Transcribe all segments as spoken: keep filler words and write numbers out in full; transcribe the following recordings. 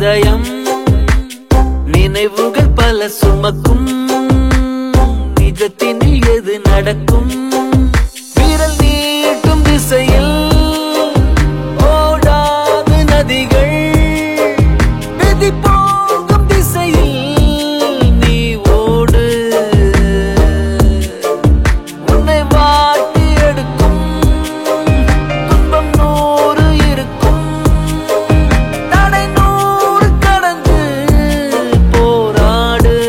இதயம் நினைவுகள் பல சுமக்கும் நிஜத்தினில் எது நடக்கும் விரல் நீட்டும் திசையில் ஓடாது நதிகள் விதி போகும் திசையில் நீ ஓடு உன்னை வாட்டி எடுக்கும் துன்பம் நூறு இருக்கும் தடை நூறு கடந்து போராடு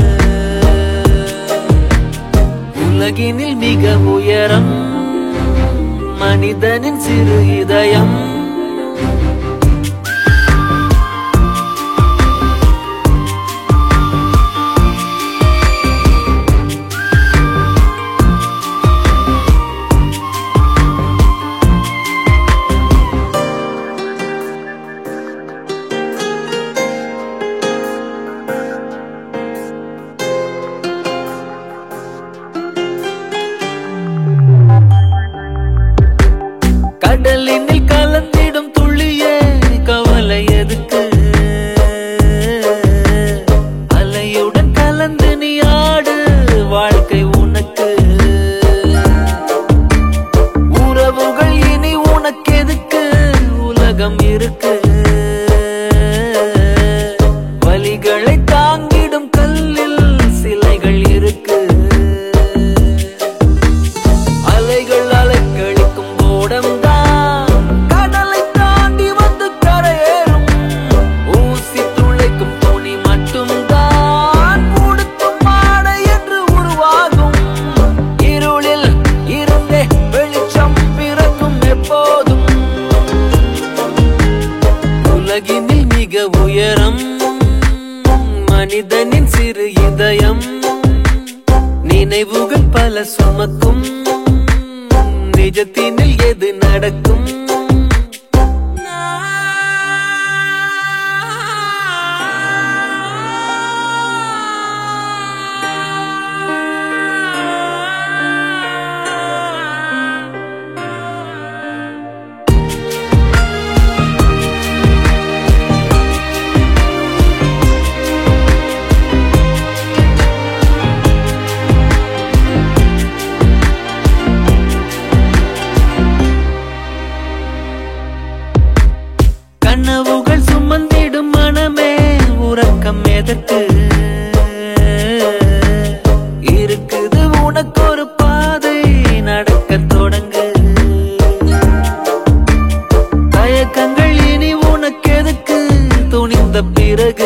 உலகினில் மிக உயரம் மனிதனின் சிறு இதயம் கடலினில் கலந்திடும் துளியே கவலை எதுக்கு அலையுடன் கலந்து நீ ஆடு வாழ்க்கை உனக்கு உறவுகள் இனி உனக்கு எதுக்கு உலகம் இருக்கு வலிகளை தாங்கிடும் கல்லில் சிலைகள் இருக்கு அலைகள் அலைக்கழிக்கும் ஓடம் உலகினில் மிக உயரம் மனிதனின் சிறு இதயம் நினைவுகள் பல சுமக்கும் நிஜத்தினில் எது நடக்கும் கனவுகள் சுமந்திடும் மனமே உறக்கம் எதற்கு இருக்குது உனக்கு ஒரு பாதை நடக்க தொடங்கு தயக்கங்கள் இனி உனக்கு எதுக்கு துணிந்த பிறகு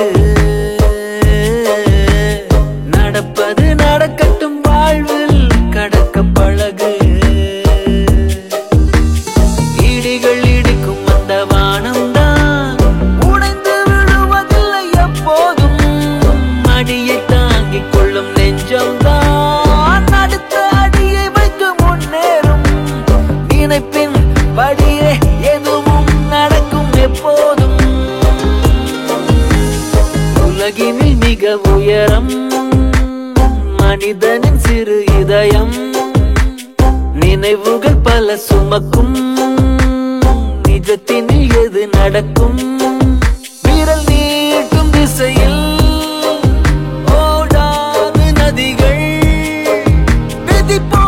நடப்பது நடக்கட்டும் வாழ்வில் கடக்க பழகு இடிகள் இடிக்கும் அந்த வானம் அடியை தாங்கிக் கொள்ளும் நெஞ்சம்தான் அடுத்த அடியை வைத்து முன்னேறும் நினைப்பின் படியே எதுவும் நடக்கும் எப்போதும் உலகினில் மிக உயரம் மனிதனின் சிறு இதயம் நினைவுகள் பல சுமக்கும் நிஜத்தினில் எது நடக்கும் விரல் நீட்டும் திசையில் ஓடாது நதிகள் விதி